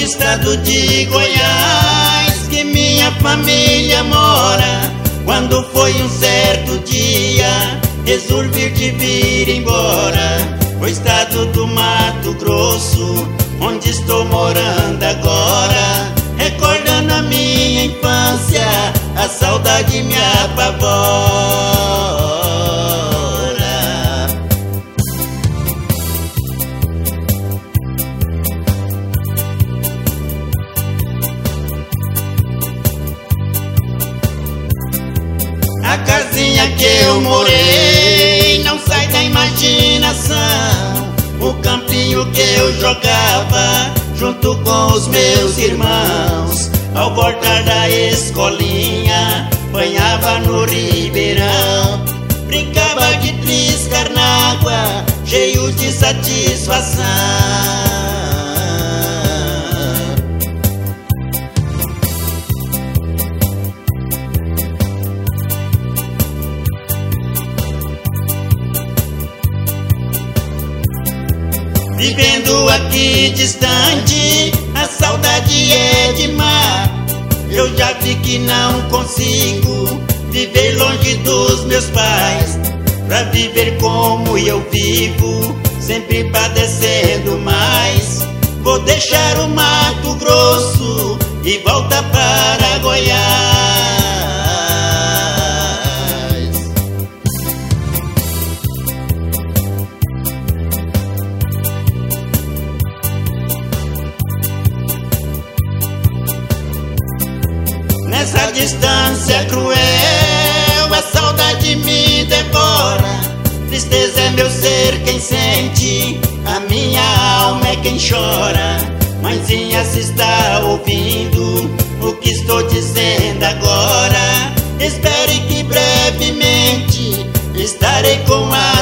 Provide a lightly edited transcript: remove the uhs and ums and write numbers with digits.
estado de Goiás que minha família mora. Quando foi um certo dia, resolvi de vir embora o estado do Mato Grosso, onde estou morando agora. Recordando a minha infância, a saudade me apavora. A casinha que eu morei não sai da imaginação. O campinho que eu jogava junto com os meus irmãos. Ao voltar da escolinha, banhava no ribeirão. Brincava de triscar na água, cheio de satisfação. Vivendo aqui distante, a saudade é demais. Eu já vi que não consigo viver longe dos meus pais. Pra viver como eu vivo, sempre padecendo mais. Vou deixar o Mato Grosso e voltar para Goiás. Nessa distância cruel, a saudade me devora. Tristeza é meu ser quem sente, a minha alma é quem chora. Mãezinha, se está ouvindo o que estou dizendo agora, espere que brevemente estarei com a